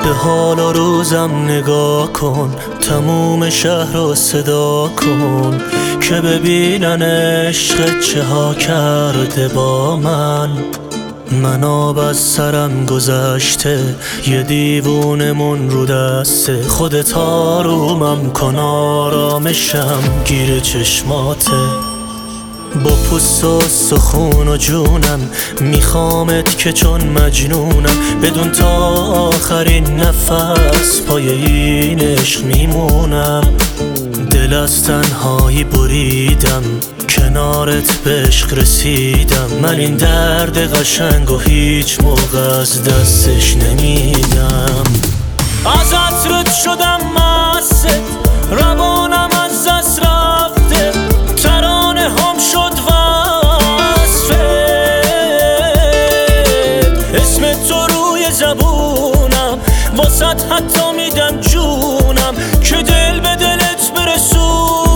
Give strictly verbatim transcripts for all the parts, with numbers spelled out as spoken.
به حال و روزم نگاه کن، تموم شهر رو صدا کن که ببینن عشق چه ها کرده با من. من آب از سرم گذشته، یه دیوونمون رو دسته، خودت آرومم کن آرامشم گیر چشماته. با پوست و سخون و جونم میخوامت که چون مجنونم، بدون تا آخرین نفس پای این عشق میمونم. دل از تنهایی بریدم، کنارت به عشق رسیدم. من این درد قشنگ و هیچ موقع از دستش نمیدم. ازت رد شدم مست، روانم از دست رفته، ترانه هم شد وصفت. اسم تو روی زبونم، واسط حتی میدم جونم که دل به دلت برسونم.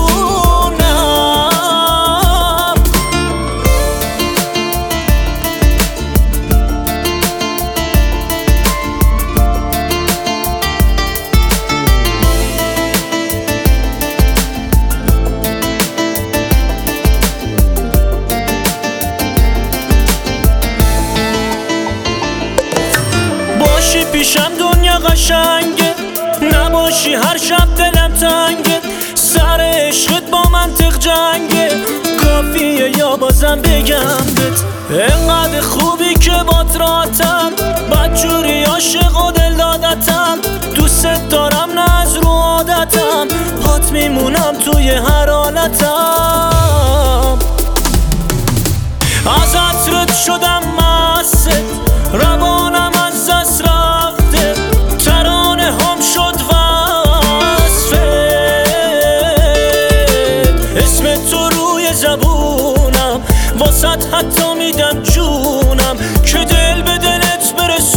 باشی پیشم دنیا قشنگه، نباشی هر شب دلم تنگه. سر عشقت با منطق جنگه، کافیه یا بازم بگم بهت انقدر خوبی که بات راتم. بدجوری عاشق و دل دادتم، دوست دارم نه از رو عادتم، پات میمونم توی هر حالتم. ازت رد شدم مست، روانم از دست رفته، ترانه هم شد وصفت. اسم تو روی زبونم، واسط حتی میدم جونم که دل به دلت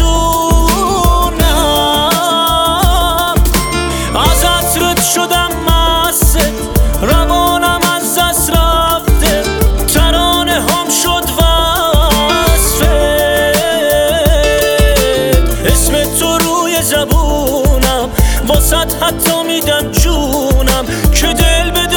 برسونم. ازت رد شدم مست، روانم از دست رفته، ترانه هم شد وصفت. اسم تو روی زبونم، واسط حتی میدم جونم که دل به